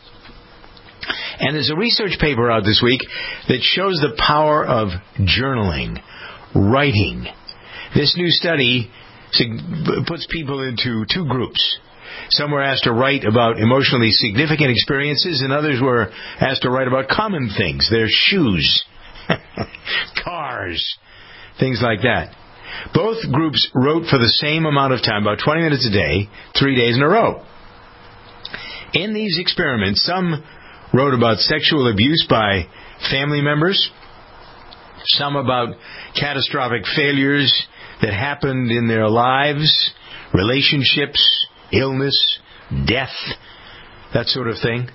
And there's a research paper out this week that shows the power of journaling, writing. This new study puts people into two groups. Some were asked to write about emotionally significant experiences, and others were asked to write about common things, their shoes, cars, things like that. Both groups wrote for the same amount of time, about twenty minutes a day, three days in a row. In these experiments, some wrote about sexual abuse by family members, some about catastrophic failures that happened in their lives, relationships, illness, death, that sort of thing.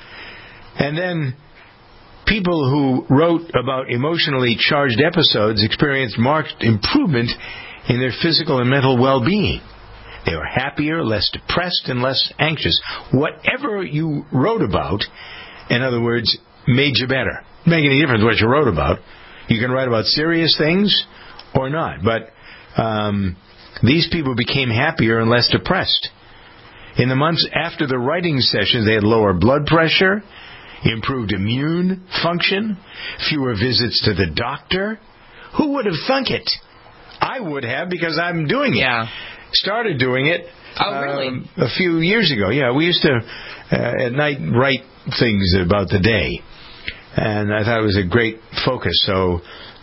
And then people who wrote about emotionally charged episodes experienced marked improvement in their physical and mental well-being. They were happier, less depressed, and less anxious. Whatever you wrote about, in other words, made you better. It doesn't make any difference what you wrote about. You can write about serious things or not. But um, these people became happier and less depressed. In the months after the writing sessions, they had lower blood pressure, improved immune function, fewer visits to the doctor. Who would have thunk it? I would have, because I'm doing it. Yeah. Started doing it oh, really? um, a few years ago. Yeah, we used to, uh, at night, write things about the day. And I thought it was a great focus. So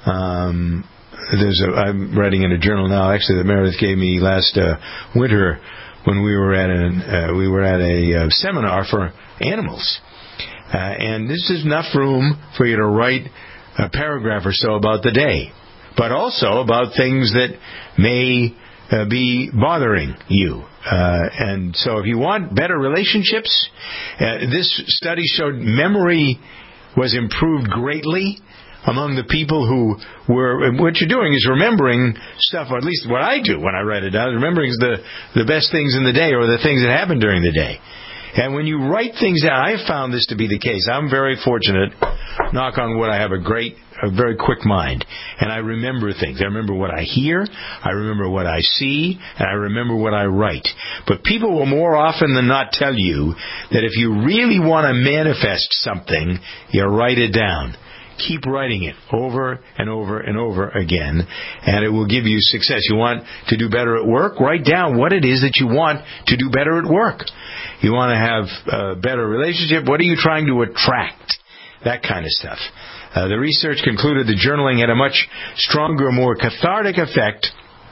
um, there's a, I'm writing in a journal now, actually, that Meredith gave me last uh, winter when we were at an uh, we were at a uh, seminar for animals. Uh, and this is enough room for you to write a paragraph or so about the day, but also about things that may uh, be bothering you. Uh, and so if you want better relationships, uh, this study showed memory was improved greatly among the people who were, what you're doing is remembering stuff, or at least what I do when I write it down, remembering the, the best things in the day or the things that happened during the day. And when you write things down, I found this to be the case. I'm very fortunate, knock on wood, I have a great, a very quick mind. And I remember things. I remember what I hear, I remember what I see, and I remember what I write. But people will more often than not tell you that if you really want to manifest something, you write it down. Keep writing it over and over and over again, and it will give you success. You want to do better at work? Write down what it is that you want to do better at work. You want to have a better relationship? What are you trying to attract? That kind of stuff. Uh, the research concluded that journaling had a much stronger, more cathartic effect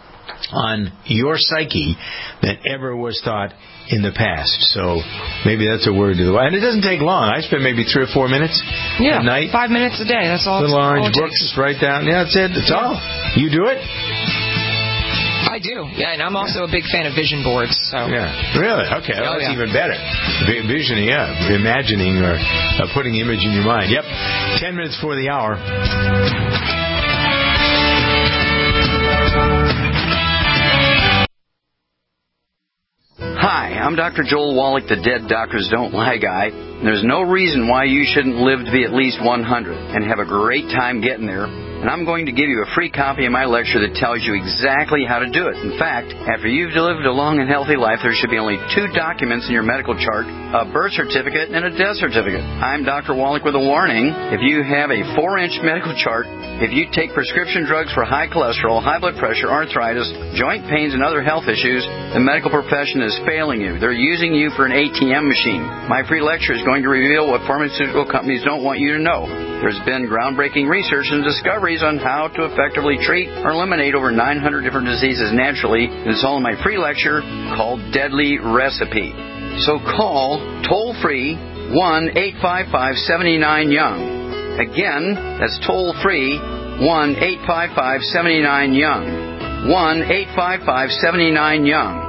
on your psyche than ever was thought in the past. So maybe that's a word to the... And it doesn't take long. I spend maybe three or four minutes yeah, at night. Five minutes a day. That's all. Little all orange book, just write down. Yeah, that's it. That's all. You do it? I do, yeah, and I'm also a big fan of vision boards. So yeah, really, okay, well, oh, that's yeah. even better. Visioning, yeah, imagining or uh, putting image in your mind. Yep, ten minutes for the hour. Hi, I'm Doctor Joel Wallach, the Dead Doctors Don't Lie guy. There's no reason why you shouldn't live to be at least one hundred and have a great time getting there. And I'm going to give you a free copy of my lecture that tells you exactly how to do it. In fact, after you've lived a long and healthy life, there should be only two documents in your medical chart, a birth certificate and a death certificate. I'm Doctor Wallach with a warning. If you have a four-inch medical chart, if you take prescription drugs for high cholesterol, high blood pressure, arthritis, joint pains, and other health issues, the medical profession is failing you. They're using you for an A T M machine. My free lecture is going to reveal what pharmaceutical companies don't want you to know. There's been groundbreaking research and discoveries on how to effectively treat or eliminate over nine hundred different diseases naturally. And it's all in my free lecture called Deadly Recipe. So call toll-free one eight five five, seven nine, young. Again, that's toll-free one eight five five, seven nine, young. one eight five five, seven nine, young.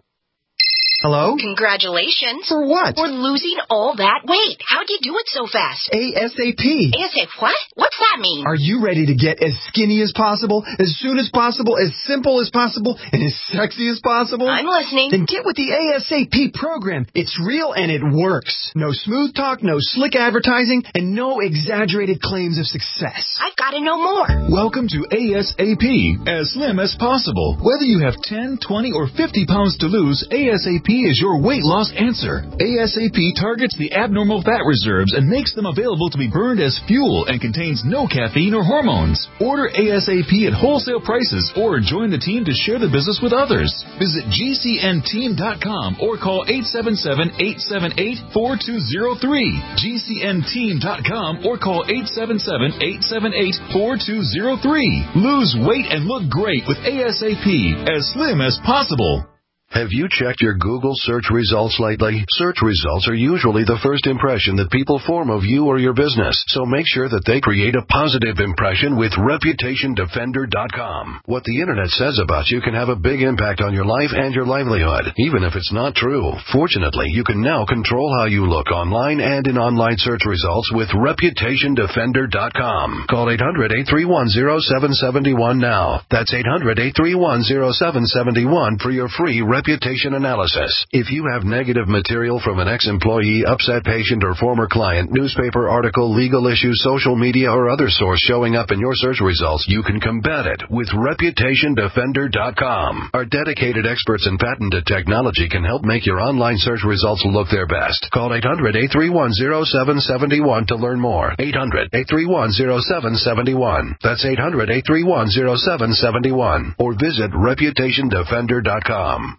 Hello? Congratulations. For what? For losing all that weight. How'd you do it so fast? ASAP. ASAP what? What's that mean? Are you ready to get as skinny as possible, as soon as possible, as simple as possible, and as sexy as possible? I'm listening. Then get with the ASAP program. It's real and it works. No smooth talk, no slick advertising, and no exaggerated claims of success. I've got to know more. Welcome to ASAP, as slim as possible. Whether you have ten, twenty, or fifty pounds to lose, ASAP is your weight loss answer. ASAP targets the abnormal fat reserves and makes them available to be burned as fuel and contains no caffeine or hormones. Order ASAP at wholesale prices or join the team to share the business with others. Visit G C N team dot com or call eight seven seven, eight seven eight, four two zero three. G C N team dot com or call eight seven seven, eight seven eight, four two zero three. Lose weight and look great with ASAP, as slim as possible. Have you checked your Google search results lately? Search results are usually the first impression that people form of you or your business, so make sure that they create a positive impression with Reputation Defender dot com. What the Internet says about you can have a big impact on your life and your livelihood, even if it's not true. Fortunately, you can now control how you look online and in online search results with Reputation Defender dot com. Call eight hundred, eight three one, zero seven seven one now. That's eight hundred, eight three one, zero seven seven one for your free reputation analysis. If you have negative material from an ex-employee, upset patient, or former client, newspaper article, legal issue, social media, or other source showing up in your search results, you can combat it with Reputation Defender dot com. Our dedicated experts in patented technology can help make your online search results look their best. Call eight hundred, eight three one, zero seven seven one to learn more. eight hundred, eight three one, zero seven seven one. That's eight hundred, eight three one, zero seven seven one. Or visit Reputation Defender dot com.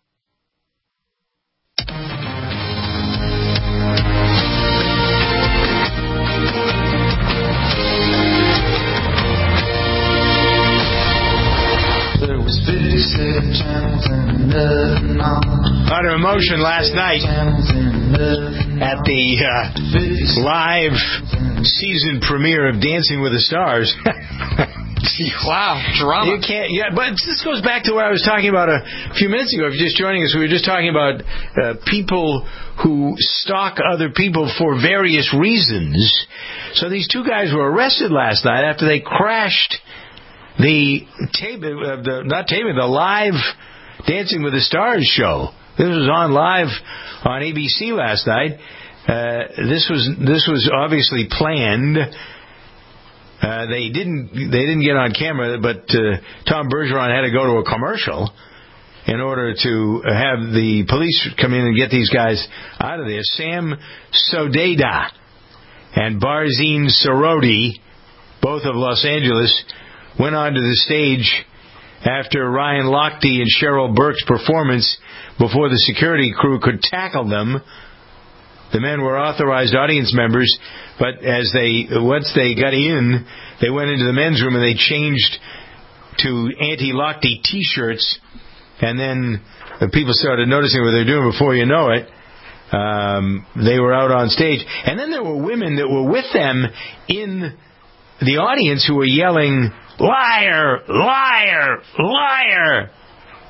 A lot of emotion last night at the uh, live season premiere of Dancing with the Stars. Wow, drama. You can't, yeah, but this goes back to what I was talking about a few minutes ago. If you're just joining us, we were just talking about uh, people who stalk other people for various reasons. So these two guys were arrested last night after they crashed the tape, uh, the not tape, the live Dancing with the Stars show. This was on live on A B C last night. Uh, this was this was obviously planned. Uh, they didn't they didn't get on camera, but uh, Tom Bergeron had to go to a commercial in order to have the police come in and get these guys out of there. Sam Sodeda and Barzine Soroti, both of Los Angeles, went onto the stage after Ryan Lochte and Cheryl Burke's performance before the security crew could tackle them. The men were authorized audience members, but as they once they got in, they went into the men's room and they changed to anti-Lochte T-shirts, and then the people started noticing what they were doing. Before you know it, um, they were out on stage. And then there were women that were with them in the audience who were yelling, "Liar! Liar! Liar!"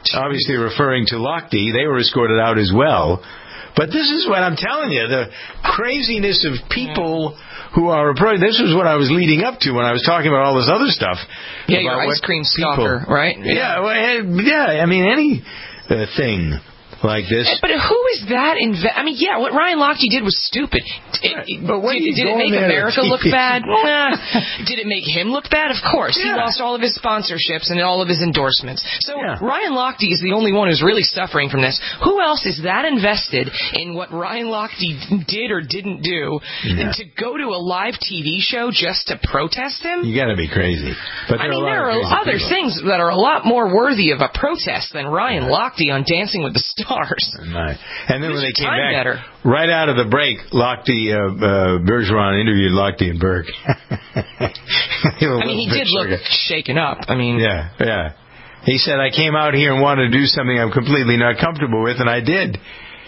obviously referring to Lochte. They were escorted out as well. But this is what I'm telling you, the craziness of people who are approaching. This is what I was leading up to when I was talking about all this other stuff. Yeah, your ice cream stalker, right? Yeah, well, yeah, I mean, any uh, thing like this. But who is that? Inve- I mean, yeah, what Ryan Lochte did was stupid. It, but when did, did it make America look bad? Nah. Did it make him look bad? Of course. Yeah. He lost all of his sponsorships and all of his endorsements. So yeah. Ryan Lochte is the only one who's really suffering from this. Who else is that invested in what Ryan Lochte did or didn't do yeah. to go to a live T V show just to protest him? You got to be crazy. But I mean, are there are other people. things that are a lot more worthy of a protest than Ryan Lochte on Dancing with the Stars. Right. And then when they came back, better. right out of the break, Lochte, uh, uh, Bergeron interviewed Lochte and Berg. I mean, he did look shaken up. I mean, yeah, yeah. He said, "I came out here and wanted to do something I'm completely not comfortable with, and I did."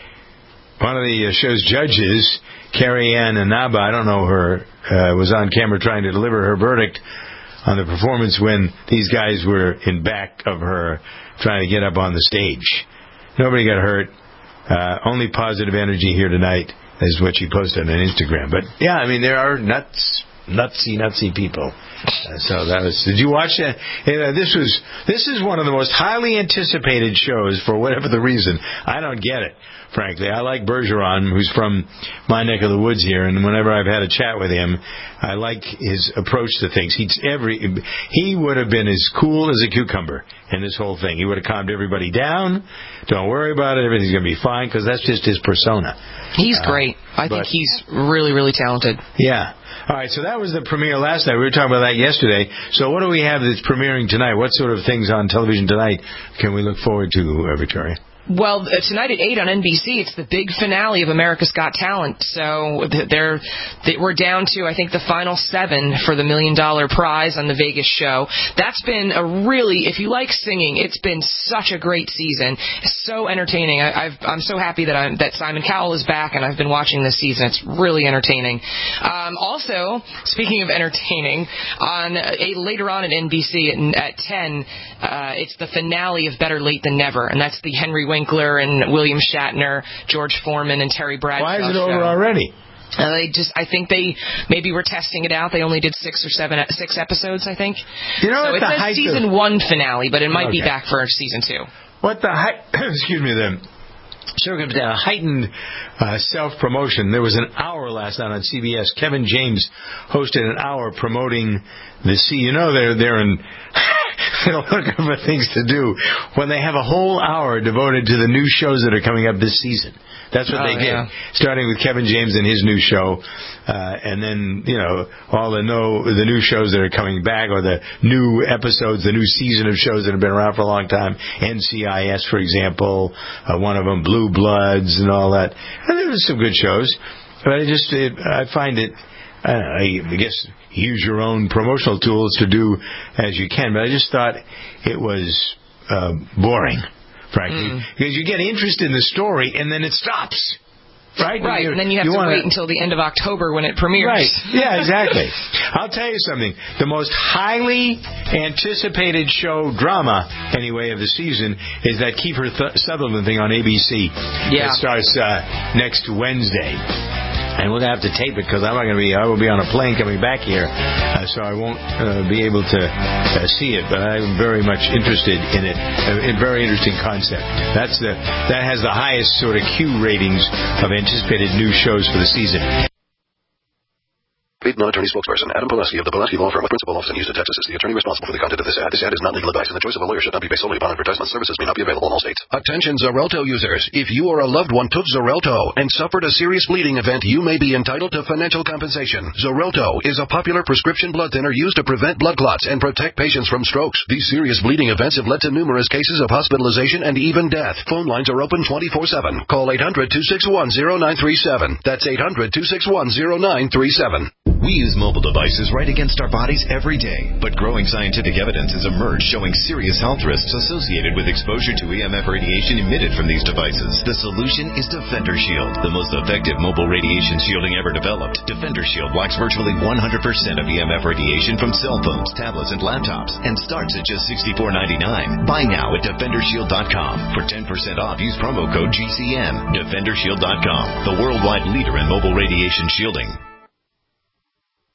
One of the show's judges, Carrie Ann Inaba, I don't know her, uh, was on camera trying to deliver her verdict on the performance when these guys were in back of her trying to get up on the stage. Nobody got hurt. Uh, only positive energy here tonight is what she posted on Instagram. But, yeah, I mean, there are nuts, nutsy, nutsy people. Uh, so that was... Did you watch that? Uh, this was... This is one of the most highly anticipated shows for whatever the reason. I don't get it, frankly. I like Bergeron, who's from my neck of the woods here, and whenever I've had a chat with him, I like his approach to things. He's every he would have been as cool as a cucumber in this whole thing. He would have calmed everybody down. Don't worry about it. Everything's going to be fine, because that's just his persona. He's uh, great. I but, think he's really, really talented. Yeah. All right, so that was the premiere last night. We were talking about that yesterday. So what do we have that's premiering tonight? What sort of things on television tonight can we look forward to, uh, Victoria? Well, uh, tonight at eight on N B C, it's the big finale of America's Got Talent. So they're, they, we're down to, I think, the final seven for the million dollar prize on the Vegas show. That's been a really, if you like singing, it's been such a great season. So entertaining. I, I've, I'm so happy that I'm, that Simon Cowell is back, and I've been watching this season. It's really entertaining. Um, also, speaking of entertaining, on a, later on at N B C at, at ten, uh, it's the finale of Better Late Than Never, and that's the Henry Winkler and William Shatner, George Foreman, and Terry Bradshaw. Why is it show. over already? Uh, they just, I think they maybe were testing it out. They only did six or seven, six episodes, I think. You know, so it says season of... one finale, but it might okay. be back for season two. What the height? Excuse me, then. Sure, uh, heightened uh, self-promotion. There was an hour last night on C B S. Kevin James hosted an hour promoting the sea. You know, they're they're in. They're looking for things to do when they have a whole hour devoted to the new shows that are coming up this season. That's what oh, they did, yeah. starting with Kevin James and his new show, uh, and then, you know, all the no, the new shows that are coming back, or the new episodes, the new season of shows that have been around for a long time. N C I S, for example, uh, one of them, Blue Bloods, and all that. And there were some good shows, but I just, it, I find it, I don't know, I guess use your own promotional tools to do as you can, but I just thought it was uh, boring, frankly, mm. because you get interested in the story and then it stops, right? Right, you, and then you have you to wanna... wait until the end of October when it premieres. Right, yeah, exactly. I'll tell you something. The most highly anticipated show, drama, anyway, of the season is that Kiefer Th- Sutherland thing on A B C. Yeah. It starts uh, next Wednesday. And we're going to have to tape it, because I'm not going to be, I will be on a plane coming back here, uh, so I won't uh, be able to uh, see it, but I'm very much interested in it. A, a very interesting concept. That's the, that has the highest sort of Q ratings of anticipated new shows for the season. Paid non-attorney spokesperson Adam Pulaski of the Pulaski Law Firm with principal office in Houston, Texas, is the attorney responsible for the content of this ad. This ad is not legal advice, and the choice of a lawyer should not be based solely upon advertisement. Services may not be available in all states. Attention Xarelto users. If you or a loved one took Xarelto and suffered a serious bleeding event, you may be entitled to financial compensation. Xarelto is a popular prescription blood thinner used to prevent blood clots and protect patients from strokes. These serious bleeding events have led to numerous cases of hospitalization and even death. Phone lines are open twenty-four seven. Call eight hundred, two six one, zero nine three seven. That's eight hundred, two six one, zero nine three seven. We use mobile devices right against our bodies every day, but growing scientific evidence has emerged showing serious health risks associated with exposure to E M F radiation emitted from these devices. The solution is Defender Shield, the most effective mobile radiation shielding ever developed. Defender Shield blocks virtually one hundred percent of E M F radiation from cell phones, tablets, and laptops, and starts at just sixty-four ninety-nine. Buy now at defender shield dot com. For ten percent off, use promo code G C N. defender shield dot com, the worldwide leader in mobile radiation shielding.